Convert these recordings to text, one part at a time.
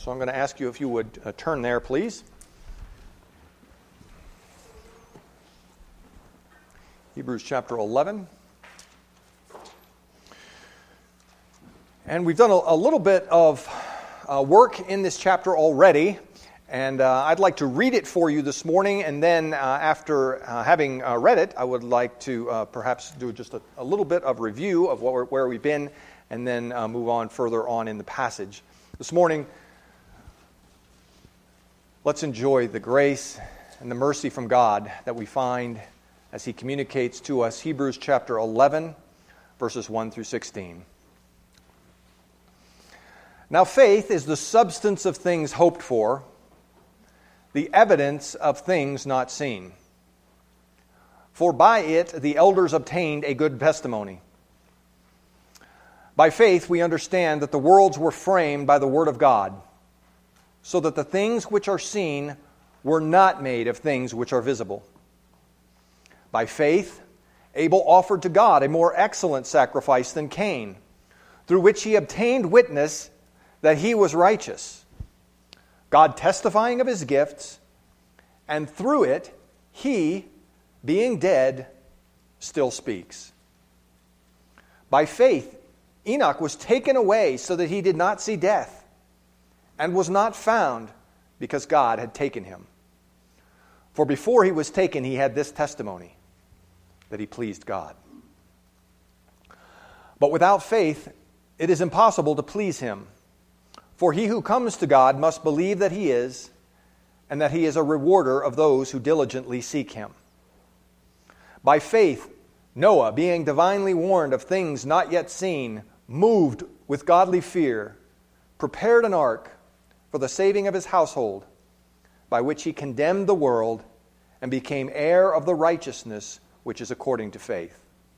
So I'm going to ask you if you would turn there, please. Hebrews chapter 11. And we've done a little bit of work in this chapter already, and I'd like to read it for you this morning, and then after having read it, I would like to perhaps do just a little bit of review of where we've been, and then move on further on in the passage. This morning, let's enjoy the grace and the mercy from God that we find as He communicates to us Hebrews chapter 11, verses 1 through 16. Now faith is the substance of things hoped for, the evidence of things not seen. For by it the elders obtained a good testimony. By faith we understand that the worlds were framed by the word of God, so that the things which are seen were not made of things which are visible. By faith Abel offered to God a more excellent sacrifice than Cain, through which he obtained witness that he was righteous, God testifying of his gifts, and through it he, being dead, still speaks. By faith Enoch was taken away so that he did not see death, and was not found because God had taken him. For before he was taken he had this testimony, that he pleased God. But without faith it is impossible to please him. For he who comes to God must believe that He is, and that He is a rewarder of those who diligently seek Him. By faith, Noah, being divinely warned of things not yet seen, moved with godly fear, prepared an ark for the saving of his household, by which he condemned the world and became heir of the righteousness which is according to faith.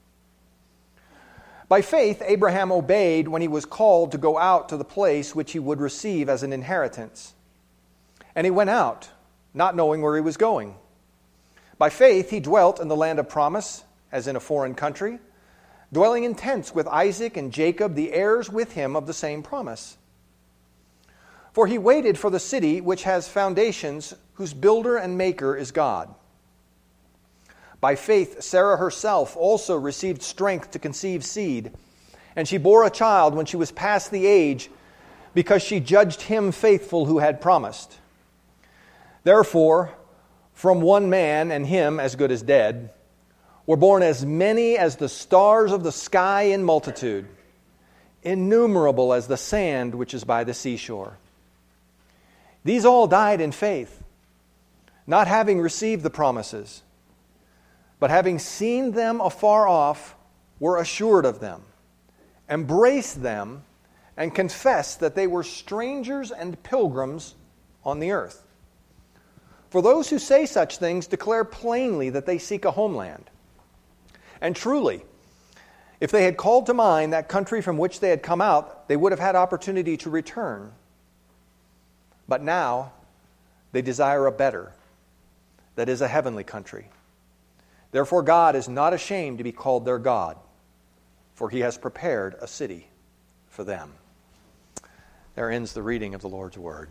By faith, Abraham obeyed when he was called to go out to the place which he would receive as an inheritance. And he went out, not knowing where he was going. By faith, he dwelt in the land of promise, as in a foreign country, dwelling in tents with Isaac and Jacob, the heirs with him of the same promise. For he waited for the city which has foundations, whose builder and maker is God. By faith, Sarah herself also received strength to conceive seed, and she bore a child when she was past the age, because she judged him faithful who had promised. Therefore, from one man, and him as good as dead, were born as many as the stars of the sky in multitude, innumerable as the sand which is by the seashore. These all died in faith, not having received the promises, but having seen them afar off, were assured of them, embraced them, and confessed that they were strangers and pilgrims on the earth. For those who say such things declare plainly that they seek a homeland. And truly, if they had called to mind that country from which they had come out, they would have had opportunity to return. But now they desire a better, that is, a heavenly country. Therefore God is not ashamed to be called their God, for He has prepared a city for them. There ends the reading of the Lord's Word.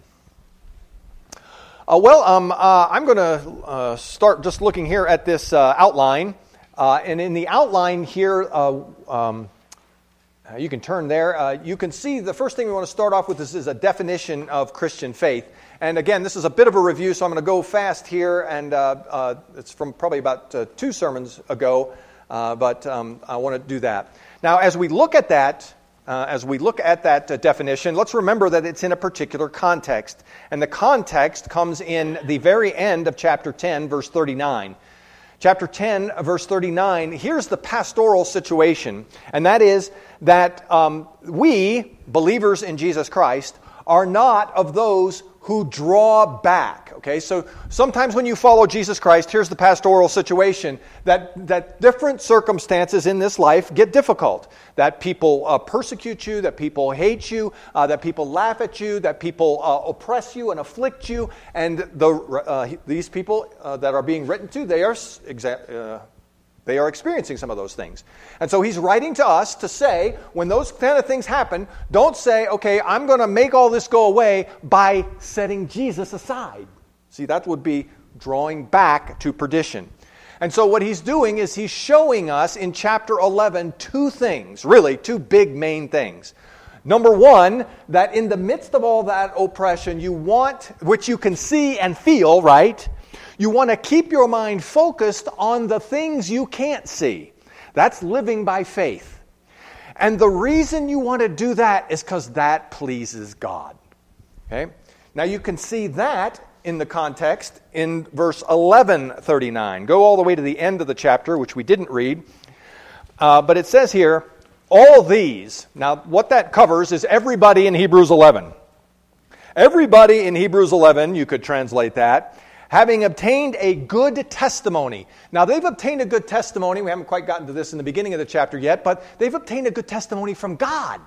I'm going to start just looking here at this outline. And in the outline here, you can turn there. You can see the first thing we want to start off with is a definition of Christian faith. And again, this is a bit of a review, so I'm going to go fast here, and it's from probably about 2 sermons ago, but I want to do that. Now, as we look at that definition, let's remember that it's in a particular context, and the context comes in the very end of chapter 10, verse 39. Chapter 10, verse 39, here's the pastoral situation, and that is that we, believers in Jesus Christ, are not of those who draw back. Okay, so sometimes when you follow Jesus Christ, here's the pastoral situation, that different circumstances in this life get difficult. That people persecute you, that people hate you, that people laugh at you, that people oppress you and afflict you, and these people that are being written to, they are They are experiencing some of those things. And so he's writing to us to say, when those kind of things happen, don't say, okay, I'm going to make all this go away by setting Jesus aside. See, that would be drawing back to perdition. And so what he's doing is he's showing us in chapter 11 two things, really two big main things. Number one, that in the midst of all that oppression, you want, which you can see and feel, right? You want to keep your mind focused on the things you can't see. That's living by faith. And the reason you want to do that is because that pleases God. Okay? Now you can see that in the context in verse 11:39. Go all the way to the end of the chapter, which we didn't read. But it says here, all these. Now what that covers is everybody in Hebrews 11. Everybody in Hebrews 11, you could translate that, having obtained a good testimony. Now, they've obtained a good testimony. We haven't quite gotten to this in the beginning of the chapter yet, but they've obtained a good testimony from God.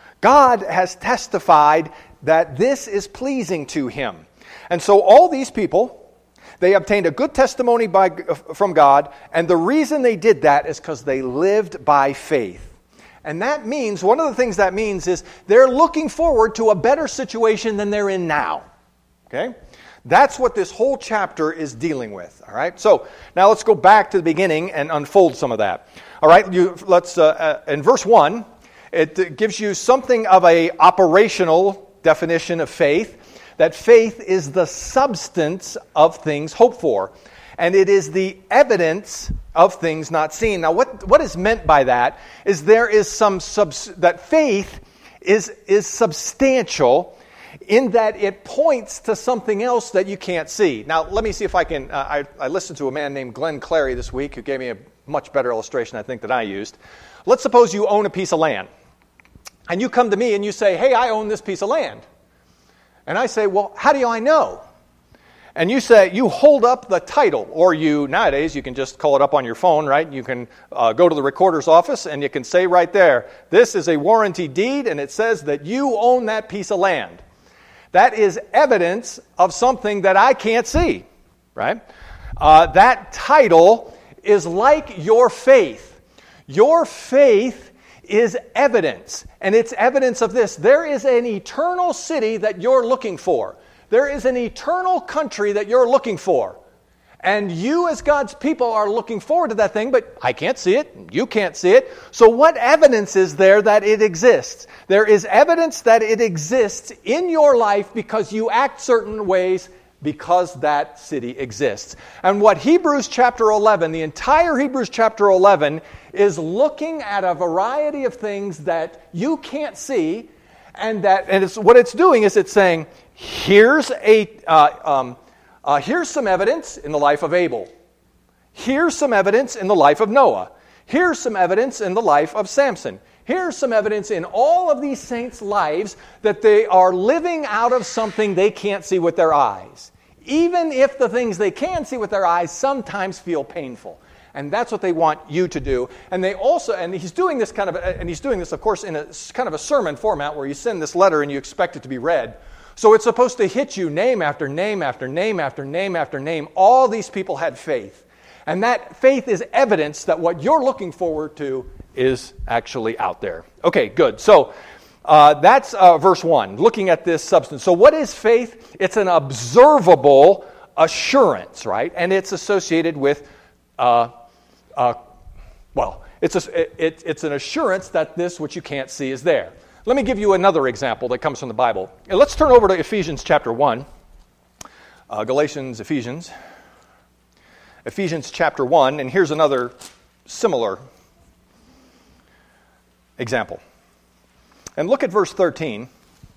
God has testified that this is pleasing to Him. And so all these people, they obtained a good testimony from God, and the reason they did that is because they lived by faith. And that means, one of the things that means is they're looking forward to a better situation than they're in now. Okay? That's what this whole chapter is dealing with. All right. So now let's go back to the beginning and unfold some of that. All right. Let's in verse 1, it gives you something of a operational definition of faith. That faith is the substance of things hoped for, and it is the evidence of things not seen. Now, what is meant by that is there is that faith is substantial, in that it points to something else that you can't see. Now, let me see if I can... I listened to a man named Glenn Clary this week who gave me a much better illustration, I think, than I used. Let's suppose you own a piece of land. And you come to me and you say, hey, I own this piece of land. And I say, well, how do I know? And you say, you hold up the title, or nowadays, you can just call it up on your phone, right? You can go to the recorder's office and you can say right there, this is a warranty deed and it says that you own that piece of land. That is evidence of something that I can't see, right? That title is like your faith. Your faith is evidence, and it's evidence of this. There is an eternal city that you're looking for. There is an eternal country that you're looking for. And you as God's people are looking forward to that thing, but I can't see it, you can't see it. So what evidence is there that it exists? There is evidence that it exists in your life because you act certain ways because that city exists. And what Hebrews chapter 11, the entire Hebrews chapter 11, is looking at a variety of things that you can't see, and what it's doing is it's saying, here's some evidence in the life of Abel. Here's some evidence in the life of Noah. Here's some evidence in the life of Samson. Here's some evidence in all of these saints' lives that they are living out of something they can't see with their eyes. Even if the things they can see with their eyes sometimes feel painful. And that's what they want you to do. And he's doing this of course in a kind of a sermon format where you send this letter and you expect it to be read. So it's supposed to hit you name after name after name after name after name. All these people had faith. And that faith is evidence that what you're looking forward to is actually out there. Okay, good. So that's verse 1, looking at this substance. So what is faith? It's an observable assurance, right? And it's associated with, it's an assurance that this which you can't see is there. Let me give you another example that comes from the Bible. Let's turn over to Ephesians chapter 1. Ephesians chapter 1, and here's another similar example. And look at verse 13.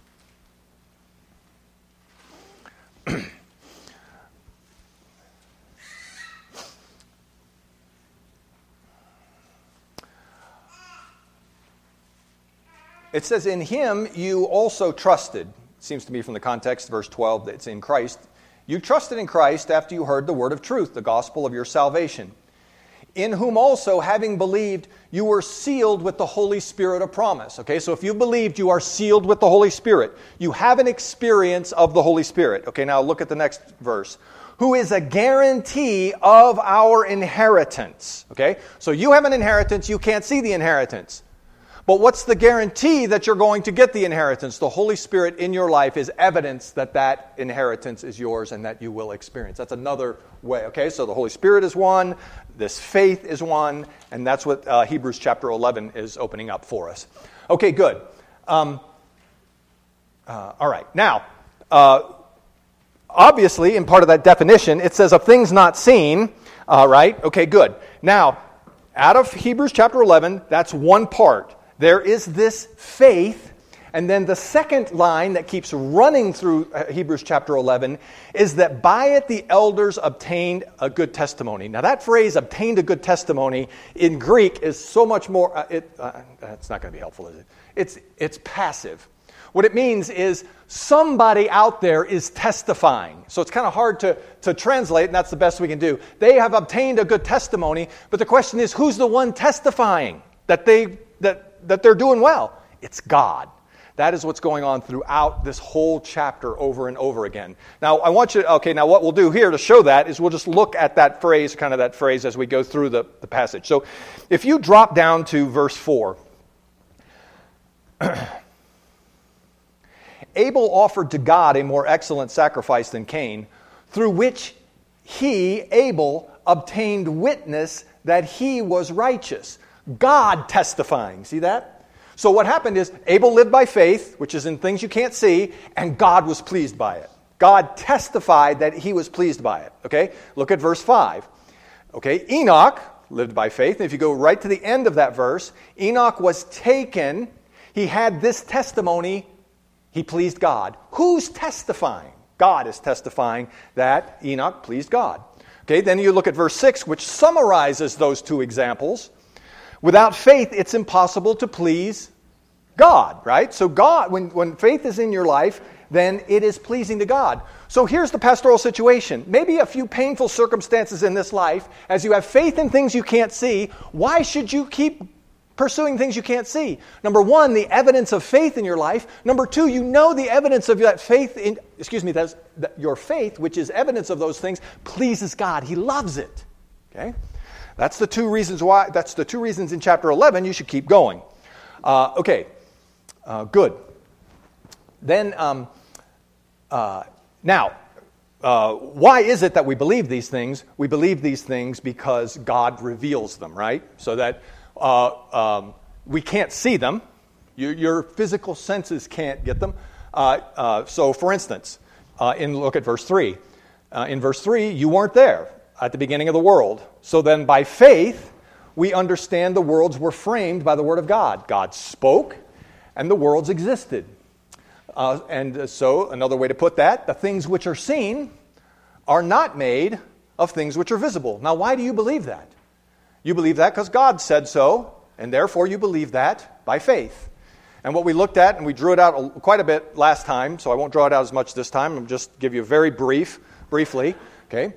It says, in him you also trusted. It seems to me from the context, verse 12, that it's in Christ. You trusted in Christ after you heard the word of truth, the gospel of your salvation. In whom also, having believed, you were sealed with the Holy Spirit of promise. Okay, so if you believed, you are sealed with the Holy Spirit. You have an experience of the Holy Spirit. Okay, now look at the next verse. who is a guarantee of our inheritance. Okay? So you have an inheritance, you can't see the inheritance. But what's the guarantee that you're going to get the inheritance? The Holy Spirit in your life is evidence that that inheritance is yours and that you will experience. That's another way. Okay? So the Holy Spirit is one, this faith is one, and that's what Hebrews chapter 11 is opening up for us. Okay, good. All right. Now, obviously, in part of that definition, it says of things not seen, right? Okay, good. Now, out of Hebrews chapter 11, that's one part. There is this faith, and then the second line that keeps running through Hebrews chapter 11 is that by it the elders obtained a good testimony. Now, that phrase, obtained a good testimony, in Greek is so much more, it's not going to be helpful, is it? It's passive. What it means is somebody out there is testifying. So it's kind of hard to translate, and that's the best we can do. They have obtained a good testimony, but the question is, who's the one testifying that they're doing well? It's God. That is what's going on throughout this whole chapter over and over again. Now, I want you to, now what we'll do here to show that is we'll just look at that phrase, as we go through the passage. So if you drop down to verse 4, Abel offered to God a more excellent sacrifice than Cain, through which he, Abel, obtained witness that he was righteous. God testifying. See that? So what happened is Abel lived by faith, which is in things you can't see, and God was pleased by it. God testified that he was pleased by it. Okay? Look at verse 5. Okay? Enoch lived by faith. And if you go right to the end of that verse, Enoch was taken. He had this testimony. He pleased God. Who's testifying? God is testifying that Enoch pleased God. Okay, then you look at verse 6, which summarizes those two examples. Without faith, it's impossible to please God, right? So God, when faith is in your life, then it is pleasing to God. So here's the pastoral situation. Maybe a few painful circumstances in this life. As you have faith in things you can't see, why should you keep pursuing things you can't see? Number one, the evidence of faith in your life. Number two, you know the evidence of that faith your faith, which is evidence of those things, pleases God. He loves it. Okay? That's the two reasons in chapter 11 you should keep going. Good. Then, why is it that we believe these things? We believe these things because God reveals them, right? So that we can't see them. Your physical senses can't get them. So, for instance, look at verse 3. In verse 3, you weren't there at the beginning of the world. So then by faith, we understand the worlds were framed by the word of God. God spoke, and the worlds existed. So another way to put that, the things which are seen are not made of things which are visible. Now, why do you believe that? You believe that because God said so, and therefore you believe that by faith. And what we looked at, and we drew it out quite a bit last time, so I won't draw it out as much this time. I'll just give you a very briefly, okay?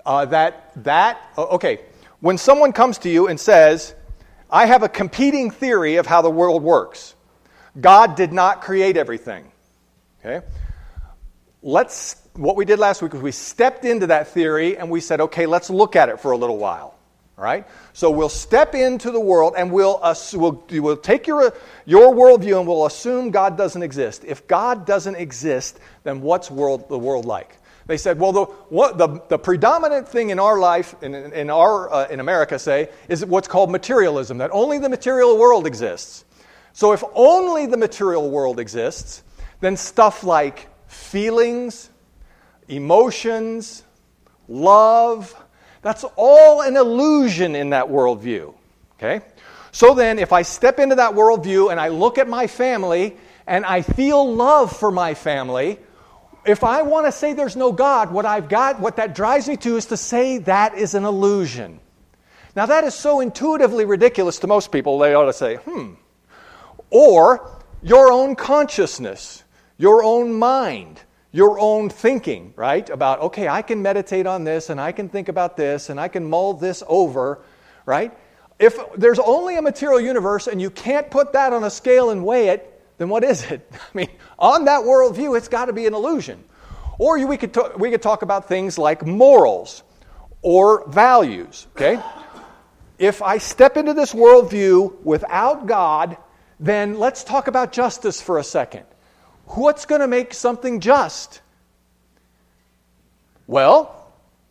When someone comes to you and says, I have a competing theory of how the world works. God did not create everything. Okay? What we did last week was we stepped into that theory and we said, okay, let's look at it for a little while. All right? So we'll step into the world and we'll take your worldview and we'll assume God doesn't exist. If God doesn't exist, then what's the world like? They said, well, the predominant thing in our life, in America, say, is what's called materialism, that only the material world exists. So if only the material world exists, then stuff like feelings, emotions, love, that's all an illusion in that worldview. Okay? So then, if I step into that worldview and I look at my family and I feel love for my family, if I want to say there's no God, what that drives me to is to say that is an illusion. Now that is so intuitively ridiculous to most people, they ought to say, Or your own consciousness, your own mind, your own thinking, right? About, okay, I can meditate on this and I can think about this and I can mull this over, right? If there's only a material universe and you can't put that on a scale and weigh it, then what is it? I mean, on that worldview, it's got to be an illusion. Or we could talk about things like morals or values, okay? If I step into this worldview without God, then let's talk about justice for a second. What's going to make something just? Well,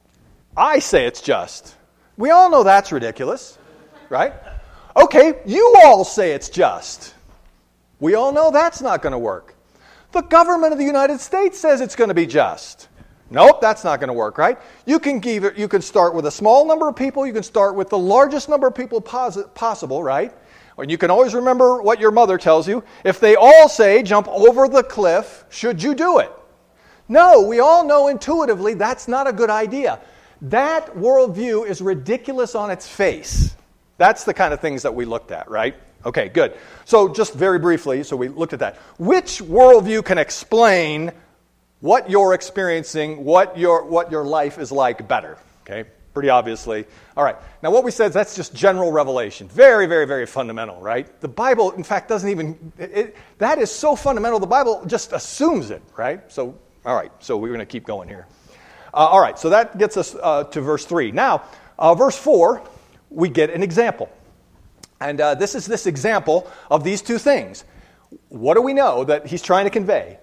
I say it's just. We all know that's ridiculous, right? Okay, you all say it's just. We all know that's not going to work. The government of the United States says it's going to be just. Nope, that's not going to work, right? You can start with a small number of people. You can start with the largest number of people possible, right? And you can always remember what your mother tells you. If they all say, jump over the cliff, should you do it? No, we all know intuitively that's not a good idea. That worldview is ridiculous on its face. That's the kind of things that we looked at, right? Okay, good. So just very briefly, so we looked at that. Which worldview can explain what you're experiencing, what your life is like better? Okay, pretty obviously. All right, now what we said is that's just general revelation. Very, very, very fundamental, right? The Bible, in fact, doesn't even, that is so fundamental, the Bible just assumes it, right? So, all right, so we're going to keep going here. All right, so that gets us to verse 3. Now, verse 4, we get an example. And this is this example of these two things. What do we know that he's trying to convey?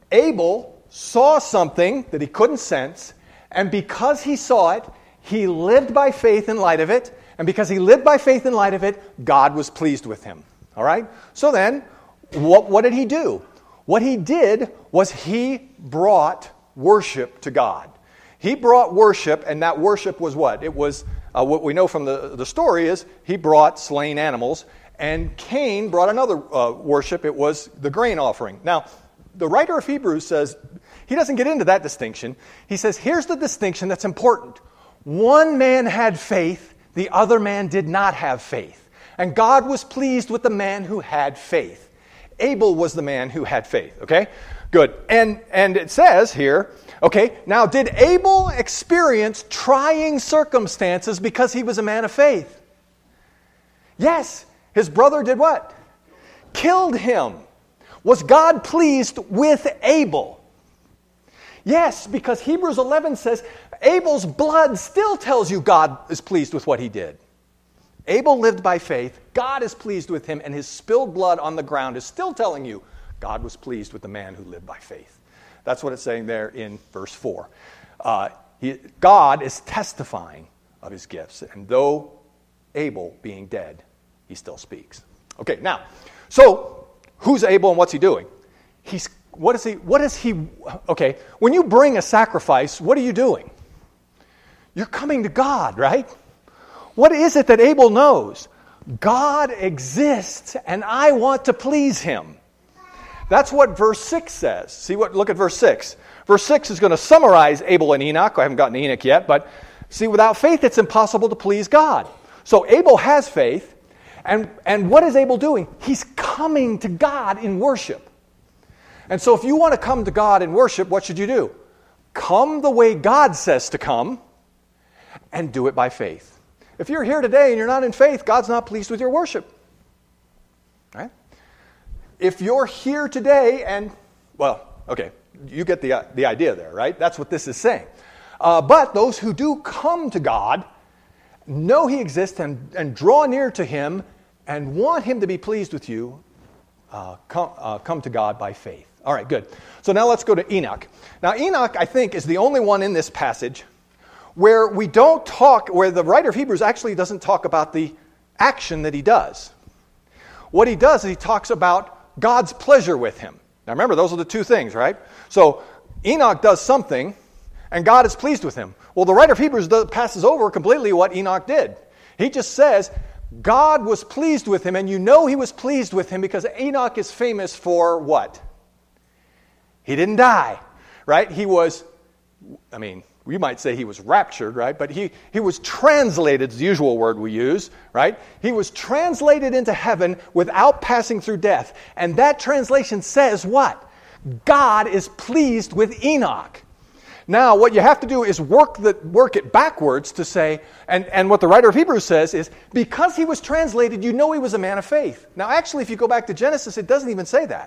Abel saw something that he couldn't sense, and because he saw it, he lived by faith in light of it, and because he lived by faith in light of it, God was pleased with him. All right? So then, what did he do? What he did was he brought worship to God. He brought worship, and that worship was what? It was, what we know from the story is, he brought slain animals, and Cain brought another worship. It was the grain offering. Now, the writer of Hebrews says, he doesn't get into that distinction. He says, here's the distinction that's important. One man had faith, the other man did not have faith. And God was pleased with the man who had faith. Abel was the man who had faith, okay? Good. And it says here, okay, now did Abel experience trying circumstances because he was a man of faith? Yes. His brother did what? Killed him. Was God pleased with Abel? Yes, because Hebrews 11 says Abel's blood still tells you God is pleased with what he did. Abel lived by faith. God is pleased with him, and his spilled blood on the ground is still telling you God was pleased with the man who lived by faith. That's what it's saying there in verse 4. God is testifying of his gifts, and though Abel being dead, he still speaks. Okay, now, so who's Abel and what's he doing? Okay, when you bring a sacrifice, what are you doing? You're coming to God, right? What is it that Abel knows? God exists, and I want to please him. That's what verse 6 says. Look at verse 6. Verse 6 is going to summarize Abel and Enoch. I haven't gotten to Enoch yet, but see, without faith, it's impossible to please God. So Abel has faith, and what is Abel doing? He's coming to God in worship. And so if you want to come to God in worship, what should you do? Come the way God says to come, and do it by faith. If you're here today and you're not in faith, God's not pleased with your worship. Right? If you're here today and, well, okay, you get the idea there, right? That's what this is saying. But those who do come to God, know he exists and draw near to him and want him to be pleased with you, come to God by faith. All right, good. So now let's go to Enoch. Now Enoch, I think, is the only one in this passage where where the writer of Hebrews actually doesn't talk about the action that he does. What he does is he talks about God's pleasure with him. Now remember, those are the two things, right? So Enoch does something, and God is pleased with him. Well, the writer of Hebrews passes over completely what Enoch did. He just says, God was pleased with him, and you know he was pleased with him because Enoch is famous for what? He didn't die, right? We might say he was raptured, right? But he was translated, is the usual word we use, right? He was translated into heaven without passing through death. And that translation says what? God is pleased with Enoch. Now, what you have to do is work it backwards to say, and what the writer of Hebrews says is, because he was translated, you know he was a man of faith. Now, actually, if you go back to Genesis, it doesn't even say that.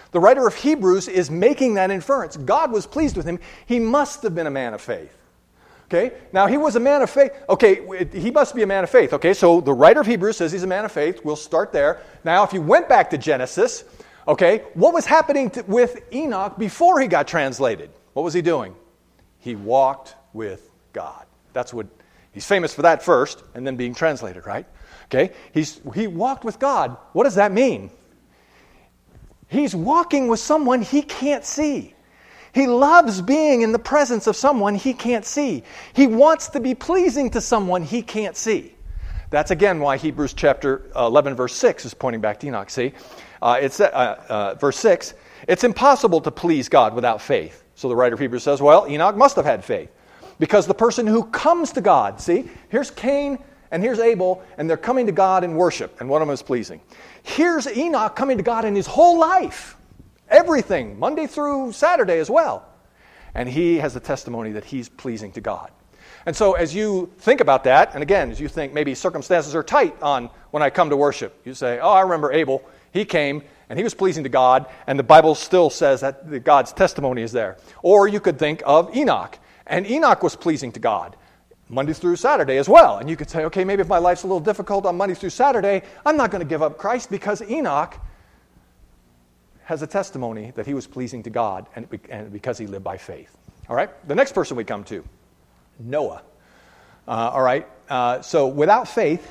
The writer of Hebrews is making that inference. God was pleased with him. He must have been a man of faith. Okay, now he was a man of faith. Okay, he must be a man of faith. Okay, so the writer of Hebrews says he's a man of faith. We'll start there. Now, if you went back to Genesis, okay, what was happening with Enoch before he got translated? What was he doing? He walked with God. That's what, he's famous for that first, and then being translated, right? Okay, he walked with God. What does that mean? He's walking with someone he can't see. He loves being in the presence of someone he can't see. He wants to be pleasing to someone he can't see. That's again why Hebrews chapter 11 verse 6 is pointing back to Enoch. See, it's verse 6. It's impossible to please God without faith. So the writer of Hebrews says, well, Enoch must have had faith. Because the person who comes to God, see, here's Cain and here's Abel, and they're coming to God in worship, and one of them is pleasing. Here's Enoch coming to God in his whole life. Everything, Monday through Saturday as well. And he has a testimony that he's pleasing to God. And so as you think about that, and again, as you think maybe circumstances are tight on when I come to worship, you say, oh, I remember Abel. He came, and he was pleasing to God, and the Bible still says that God's testimony is there. Or you could think of Enoch, and Enoch was pleasing to God Monday through Saturday as well. And you could say, okay, maybe if my life's a little difficult on Monday through Saturday, I'm not going to give up Christ because Enoch has a testimony that he was pleasing to God and because he lived by faith. All right? The next person we come to, Noah. All right? So without faith,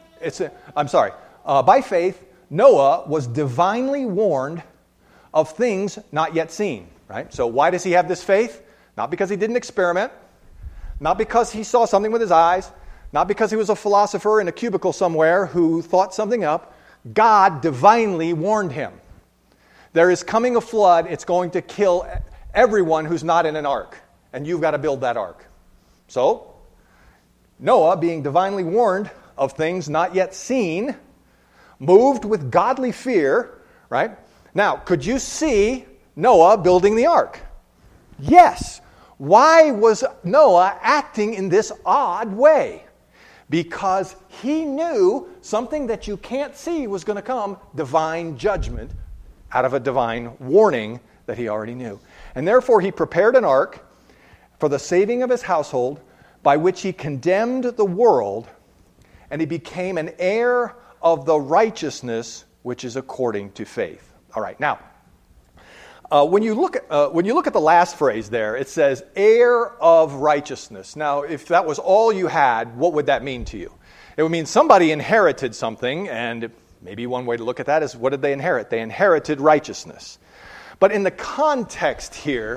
by faith, Noah was divinely warned of things not yet seen. Right? So why does he have this faith? Not because he didn't experiment, not because he saw something with his eyes, not because he was a philosopher in a cubicle somewhere who thought something up. God divinely warned him. There is coming a flood. It's going to kill everyone who's not in an ark. And you've got to build that ark. So, Noah, being divinely warned of things not yet seen, moved with godly fear, right? Now, could you see Noah building the ark? Yes. Why was Noah acting in this odd way? Because he knew something that you can't see was going to come, divine judgment, out of a divine warning that he already knew. And therefore he prepared an ark for the saving of his household, by which he condemned the world, and he became an heir of the righteousness which is according to faith. All right, now, when you look at the last phrase there, it says heir of righteousness. Now, if that was all you had, what would that mean to you? It would mean somebody inherited something, and maybe one way to look at that is, what did they inherit? They inherited righteousness. But in the context here,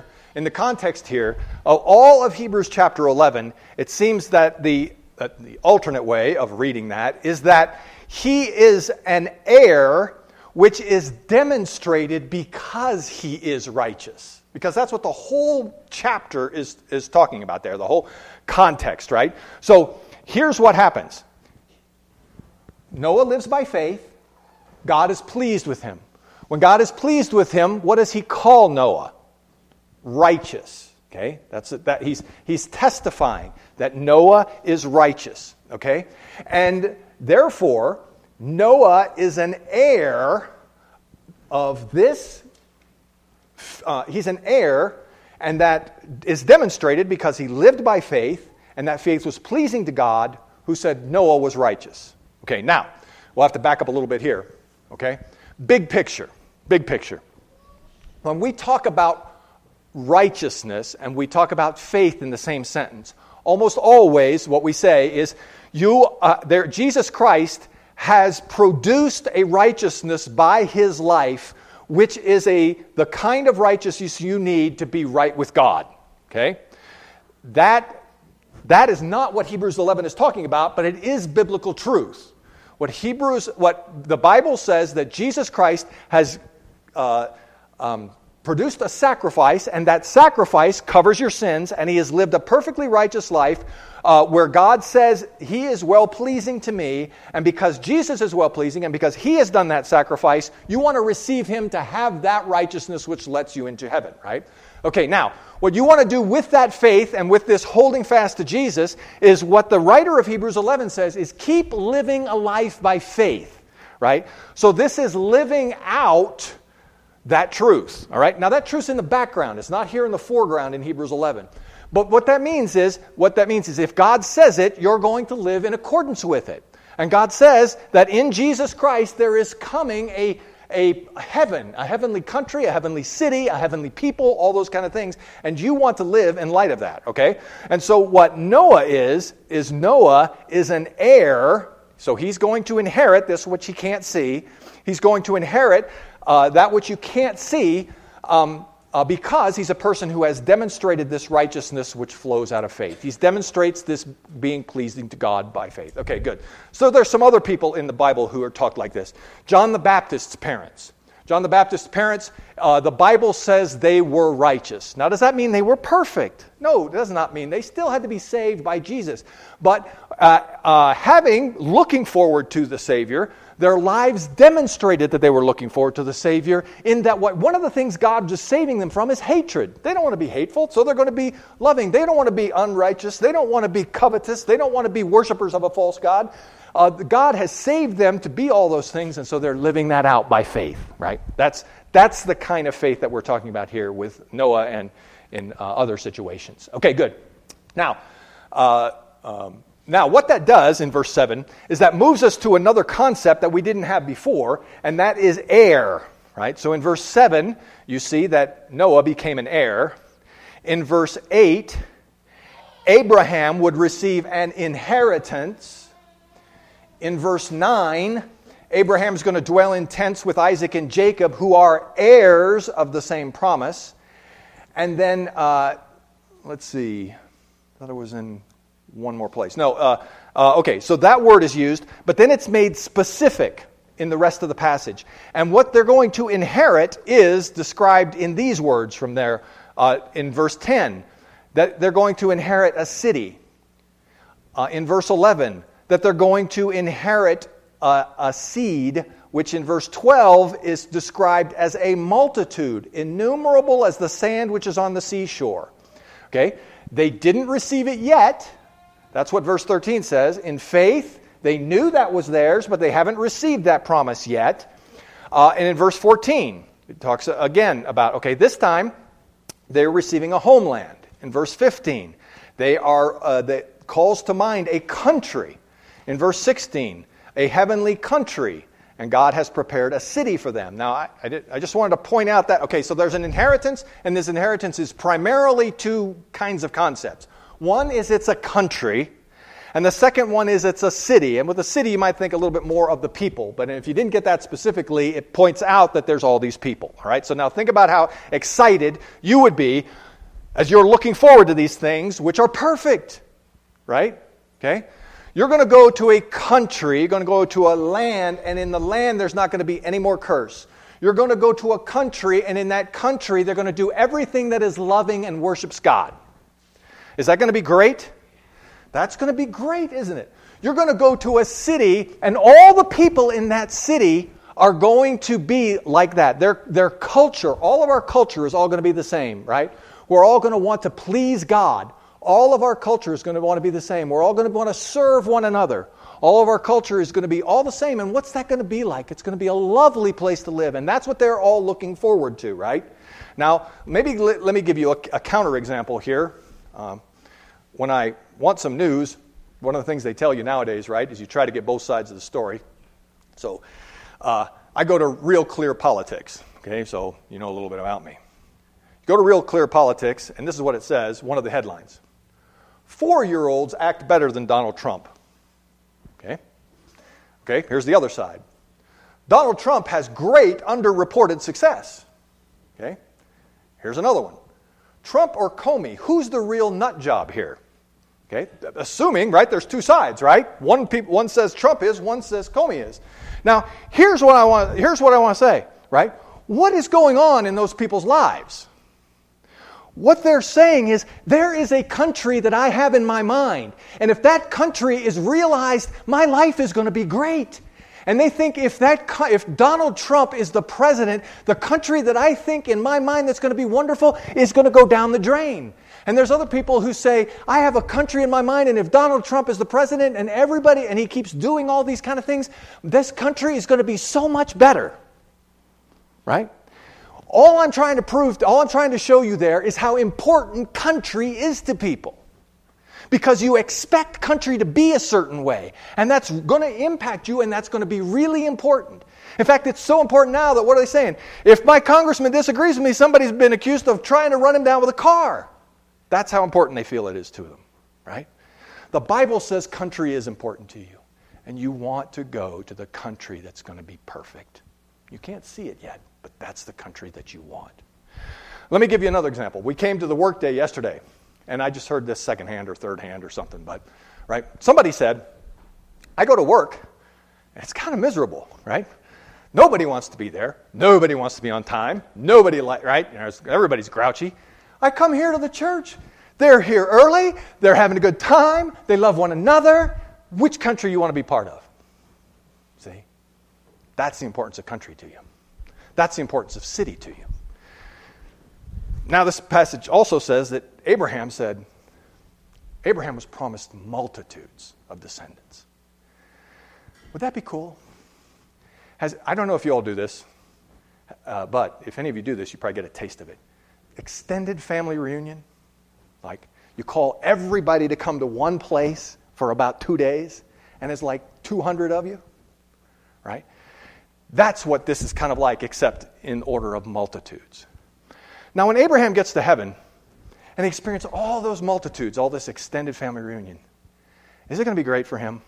of all of Hebrews chapter 11, it seems that the alternate way of reading that is that he is an heir which is demonstrated because he is righteous. Because that's what the whole chapter is talking about there, the whole context, right? So here's what happens. Noah lives by faith. God is pleased with him. When God is pleased with him, what does he call Noah? Righteous. Okay? He's testifying that Noah is righteous. Okay? And therefore, Noah is an heir of this. He's an heir, and that is demonstrated because he lived by faith, and that faith was pleasing to God, who said Noah was righteous. Okay, now, we'll have to back up a little bit here. Okay? Big picture. When we talk about righteousness and we talk about faith in the same sentence, almost always what we say is, Jesus Christ has produced a righteousness by his life, which is the kind of righteousness you need to be right with God. Okay? That is not what Hebrews 11 is talking about, but it is biblical truth. What the Bible says that Jesus Christ has produced a sacrifice, and that sacrifice covers your sins, and he has lived a perfectly righteous life where God says he is well-pleasing to me, and because Jesus is well-pleasing, and because he has done that sacrifice, you want to receive him to have that righteousness which lets you into heaven, right? Okay, now, what you want to do with that faith and with this holding fast to Jesus is what the writer of Hebrews 11 says is keep living a life by faith, right? So this is living out that truth. All right? Now that truth's in the background. It's not here in the foreground in Hebrews 11. But what that means is if God says it, you're going to live in accordance with it. And God says that in Jesus Christ there is coming a heaven, a heavenly country, a heavenly city, a heavenly people, all those kind of things. And you want to live in light of that, okay? And so what Noah is Noah is an heir. So he's going to inherit this which he can't see. He's going to inherit that which you can't see because he's a person who has demonstrated this righteousness which flows out of faith. He demonstrates this being pleasing to God by faith. Okay, good. So there's some other people in the Bible who are talked like this. John the Baptist's parents. John the Baptist's parents, the Bible says they were righteous. Now, does that mean they were perfect? No, it does not mean. They still had to be saved by Jesus. But looking forward to the Savior, their lives demonstrated that they were looking forward to the Savior in that one of the things God was saving them from is hatred. They don't want to be hateful, so they're going to be loving. They don't want to be unrighteous. They don't want to be covetous. They don't want to be worshipers of a false God. God has saved them to be all those things, and so they're living that out by faith, right? That's the kind of faith that we're talking about here with Noah and in other situations. Okay, good. Now, what that does in verse 7 is that moves us to another concept that we didn't have before, and that is heir, right? So in verse 7, you see that Noah became an heir. In verse 8, Abraham would receive an inheritance. In verse 9, Abraham's going to dwell in tents with Isaac and Jacob, who are heirs of the same promise. And then, let's see, I thought it was in one more place. No, okay, so that word is used, but then it's made specific in the rest of the passage. And what they're going to inherit is described in these words from there in verse 10, that they're going to inherit a city. In verse 11, that they're going to inherit a seed, which in verse 12 is described as a multitude, innumerable as the sand which is on the seashore. Okay? They didn't receive it yet. That's what verse 13 says. In faith, they knew that was theirs, but they haven't received that promise yet. And in verse 14, it talks again about, okay, this time they're receiving a homeland. In verse 15, that calls to mind a country. In verse 16, a heavenly country, and God has prepared a city for them. Now, I just wanted to point out that, okay, so there's an inheritance, and this inheritance is primarily two kinds of concepts. One is it's a country, and the second one is it's a city. And with a city, you might think a little bit more of the people, but if you didn't get that specifically, it points out that there's all these people. All right, so now think about how excited you would be as you're looking forward to these things, which are perfect, right? Okay? You're going to go to a country, you're going to go to a land, and in the land there's not going to be any more curse. You're going to go to a country, and in that country they're going to do everything that is loving and worships God. Is that going to be great? That's going to be great, isn't it? You're going to go to a city, and all the people in that city are going to be like that. Their culture, all of our culture is all going to be the same, right? We're all going to want to please God. All of our culture is going to want to be the same. We're all going to want to serve one another. All of our culture is going to be all the same. And what's that going to be like? It's going to be a lovely place to live. And that's what they're all looking forward to, right? Now, maybe let me give you a counterexample here. When I want some news, one of the things they tell you nowadays, right, is you try to get both sides of the story. So I go to Real Clear Politics, okay, so you know a little bit about me. Go to Real Clear Politics, and this is what it says, one of the headlines. 4-year-olds act better than Donald Trump. Okay, here's the other side. Donald Trump has great underreported success. Okay, here's another one. Trump or Comey, who's the real nut job here? Okay, assuming, right, there's two sides, right? One says Trump is, one says Comey is. Now, here's what I want to say, right? What is going on in those people's lives? What they're saying is, there is a country that I have in my mind, and if that country is realized, my life is going to be great. And they think if Donald Trump is the president, the country that I think in my mind that's going to be wonderful is going to go down the drain. And there's other people who say, I have a country in my mind, and if Donald Trump is the president and everybody, and he keeps doing all these kind of things, this country is going to be so much better. Right? All I'm trying to show you there is how important country is to people. Because you expect country to be a certain way. And that's going to impact you, and that's going to be really important. In fact, it's so important now that what are they saying? If my congressman disagrees with me, somebody's been accused of trying to run him down with a car. That's how important they feel it is to them, right? The Bible says country is important to you. And you want to go to the country that's going to be perfect. You can't see it yet, but that's the country that you want. Let me give you another example. We came to the workday yesterday, and I just heard this secondhand or thirdhand or something, but right? Somebody said, I go to work, and it's kind of miserable, right? Nobody wants to be there. Nobody wants to be on time. Right? Everybody's grouchy. I come here to the church. They're here early. They're having a good time. They love one another. Which country you want to be part of? See? That's the importance of country to you. That's the importance of city to you. Now this passage also says that Abraham was promised multitudes of descendants. Would that be cool? I don't know if you all do this, but if any of you do this, you probably get a taste of it. Extended family reunion. Like, you call everybody to come to one place for about 2 days, and it's like 200 of you, right? That's what this is kind of like, except in order of multitudes. Now, when Abraham gets to heaven, and he experiences all those multitudes, all this extended family reunion, is it going to be great for him?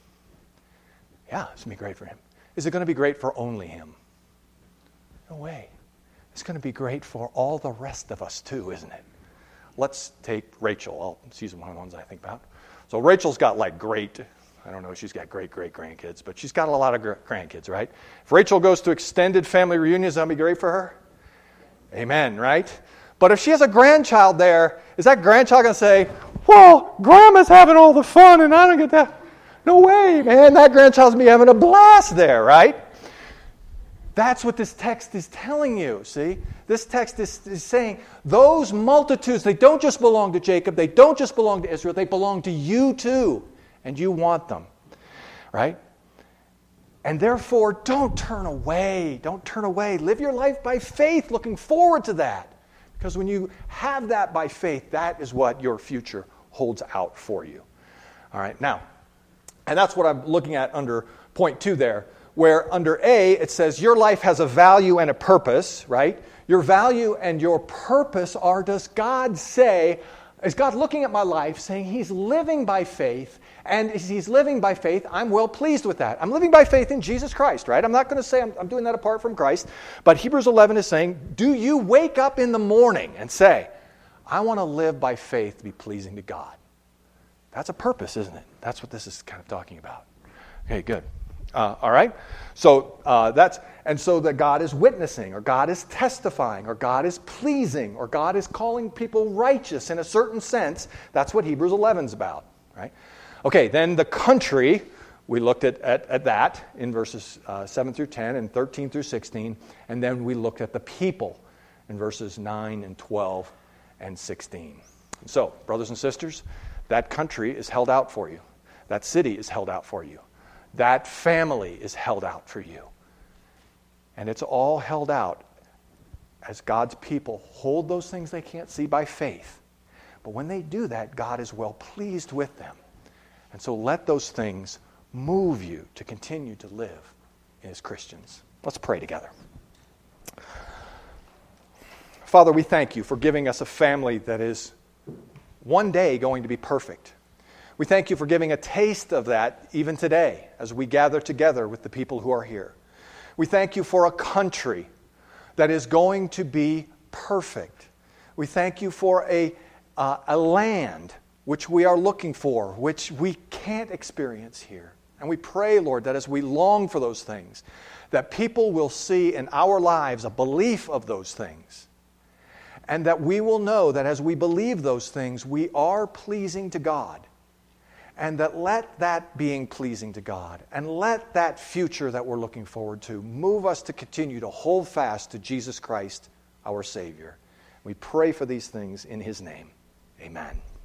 Yeah, it's going to be great for him. Is it going to be great for only him? No way. It's going to be great for all the rest of us too, isn't it? Let's take Rachel. She's one of the ones I think about. So Rachel's got I don't know if she's got great-great-grandkids, but she's got a lot of grandkids, right? If Rachel goes to extended family reunions, that'll be great for her? Amen, right? But if she has a grandchild there, is that grandchild going to say, well, Grandma's having all the fun and I don't get that? No way, man. That grandchild's going to be having a blast there, right? That's what this text is telling you, see? This text is saying those multitudes, they don't just belong to Jacob, they don't just belong to Israel, they belong to you too, and you want them, right? And therefore, don't turn away. Don't turn away. Live your life by faith, looking forward to that. Because when you have that by faith, that is what your future holds out for you. All right, now, and that's what I'm looking at under point 2 there, where under A, it says your life has a value and a purpose, right? Your value and your purpose are, is God looking at my life saying he's living by faith, and as he's living by faith, I'm well pleased with that. I'm living by faith in Jesus Christ, right? I'm not going to say I'm doing that apart from Christ, but Hebrews 11 is saying, do you wake up in the morning and say, I want to live by faith to be pleasing to God? That's a purpose, isn't it? That's what this is kind of talking about. Okay, good. All right? So so that God is witnessing, or God is testifying, or God is pleasing, or God is calling people righteous in a certain sense. That's what Hebrews 11 is about, right? Okay, then the country, we looked at that in verses 7 through 10 and 13 through 16, and then we looked at the people in verses 9 and 12 and 16. So, brothers and sisters, that country is held out for you. That city is held out for you. That family is held out for you. And it's all held out as God's people hold those things they can't see by faith. But when they do that, God is well pleased with them. And so let those things move you to continue to live as Christians. Let's pray together. Father, we thank you for giving us a family that is one day going to be perfect. We thank you for giving a taste of that even today as we gather together with the people who are here. We thank you for a country that is going to be perfect. We thank you for a land which we are looking for, which we can't experience here. And we pray, Lord, that as we long for those things, that people will see in our lives a belief of those things. And that we will know that as we believe those things, we are pleasing to God. And that let that being pleasing to God and let that future that we're looking forward to move us to continue to hold fast to Jesus Christ, our Savior. We pray for these things in His name. Amen.